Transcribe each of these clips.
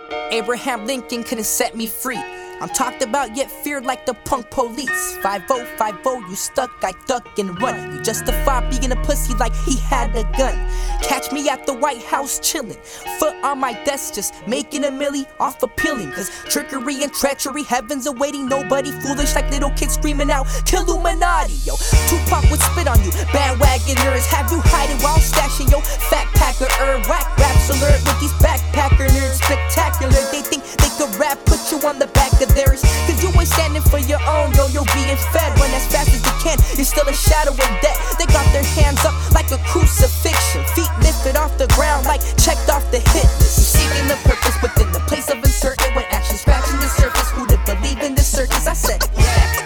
Abraham Lincoln couldn't set me free. I'm talked about yet feared like the punk police. 5-0, you stuck, I duck and run. You justify being a pussy like he had a gun. Catch me at the White House chillin', foot on my desk just making a milli off appealing. Cause trickery and treachery, heaven's awaiting. Nobody foolish like little kids screaming out Killuminati. Yo, Tupac would spit on you, bandwagoners. Have you hiding while stashing your fat packer whack raps alert with these backpacker nerds. Spectacular, they think they could rap, put you on the back of theirs. Cause you ain't standing for your own, yo, you're being fed. Run as fast as you can, you're still a shadow of death. They got their hands up like a crucifixion, feet lifted off the ground like checked off the hit list. You're seeking the purpose within the place of uncertain, when action scratching the surface. Who to believe in this circus? I said it.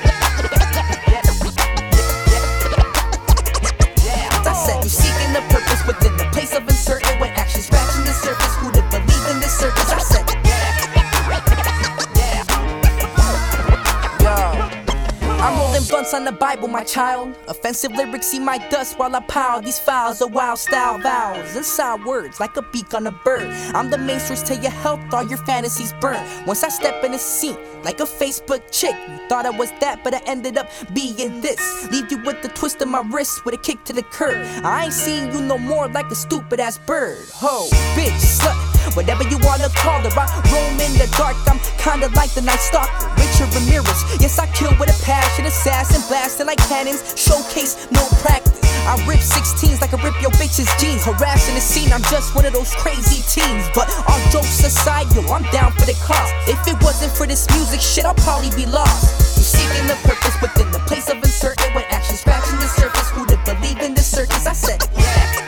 I said you're seeking the purpose within the place of uncertain, when action scratching the surface. Who to believe in this circus? I said it. I'm rolling blunts on the Bible, my child. Offensive lyrics see my dust while I pile these files of wild style vowels and sound words like a beak on a bird. I'm the main source to your health, all your fantasies burn. Once I step in the scene like a Facebook chick, you thought I was that, but I ended up being this. Leave you with the twist of my wrist with a kick to the curb. I ain't seeing you no more like a stupid ass bird. Ho, bitch, slut, whatever you wanna call her. I roam in the dark, I'm kinda like the Night Stalker, Richard Ramirez. Yes, I kill with a passion, assassin, blasting like cannons. Showcase, no practice. I rip 16s like I rip your bitch's jeans. Harassing the scene, I'm just one of those crazy teens. But all jokes aside, yo, I'm down for the cause. If it wasn't for this music shit, I'll probably be lost. You're seeking the purpose within the place of uncertain, when action scratching the surface. Who to believe in this circus? I said it.